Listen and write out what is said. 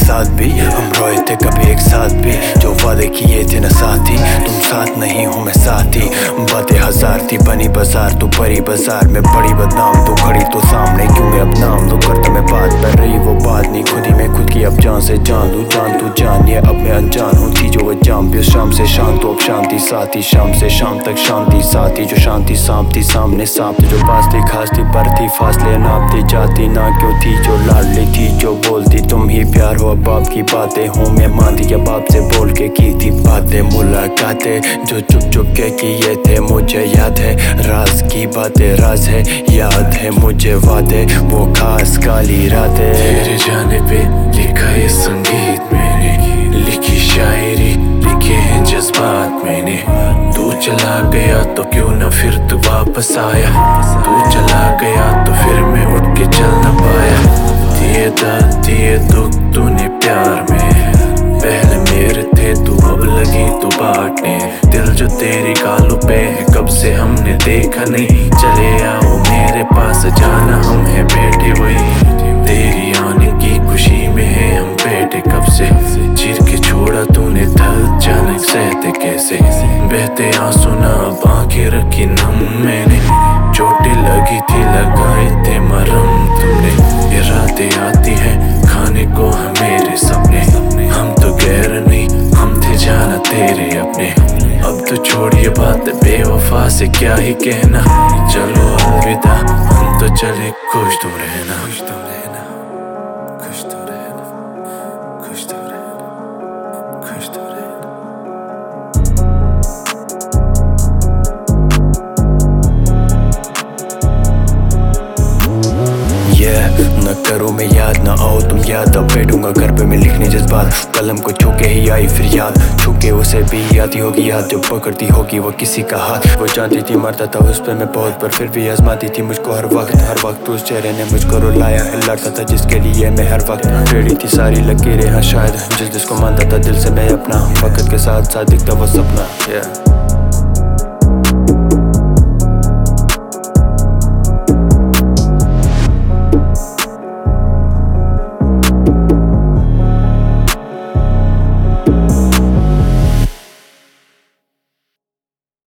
साथ भी, हम रोए थे कभी एक साथ भी। जो वादे किए थे न साथी, तुम साथ नहीं हो मैं साथी। बातें हजार थी बनी बाजार, तू परी बाजार में बड़ी बदनाम। तू खड़ी तो सामने क्यों मैं अब नाम दो करता मैं बात कर रही वो बात नहीं। खुद ही मैं खुद की अब जान से जान लूं, जान तू जान ये अब मैं अनजान हूँ। थी जो वो जाम भी शाम से शाम तो अब शांति साथी। शाम से शाम तक शांति साथी, जो शांति सांप थी सामने सांप थी। जो पास थी खास थी पर थी फासले नापती जाती ना क्यों थी। जो लाडली थी जो बोलती तुम ही प्यार हो। अब बाप की बातें हूँ मैं मानती क्या बाप से बोल के की थी बातें। मुलाकातें जो चुप चुप के किए थे मुझे याद है। राज की बातें राज है, याद है मुझे वादे वो खास काली रातें। तेरे जाने पे लिखा ये संगीत मैंने, लिखी शायरी लिखे हैं जज्बात मैंने। तू चला गया तो क्यों न फिर तू वापस आया। तू चला गया तो फिर मैं उठ के चल न पाया। दिए दर्द दिए दुख तूने प्यार में, पहले मेरे थे तू अब लगी तू बांटने। दिल जो तेरी गालों पे है कब से हमने देखा नहीं। चले आओ मेरे पास जाना हम है बैठे वही। तेरी आने की खुशी में है हम बैठे कब से। चीर के छोड़ा तूने दर्द जाने सहते कैसे। बहते आंसू ना अब आंखें रखी नम मैंने। चोटें लगी थी लगाए थे मरहम तुमने। ये रातें आती है खाने को है मेरे सपने। हम तो गैर नहीं हम थे जाना तेरे अपने। अब तो छोड़िए बात बेवफा से क्या ही कहना। चलो अलविदा हम तो चले खुश तुम रहना। खुश तुम रहना, खुश तुम रहना, खुश तुम रहना, खुश तुम रहना। न करो मैं याद न आओ तुम याद। अब बैठूंगा घर पे मैं लिखने जज्बात। कलम को छू के ही आई फिर याद, छू के उसे भी आती होगी याद। जो पकड़ती होगी वो किसी का हाथ। वो जानती थी मरता था उस पे मैं बहुत पर फिर भी आजमाती थी मुझको हर वक्त उस चेहरे ने मुझको रुलाया है। लड़ता था जिसके लिए मैं हर वक्त रेडी थी सारी लकीरें। हाँ शायद जिसको मानता था दिल से मैं अपना, वक्त के साथ साथ दिखता वो सपना।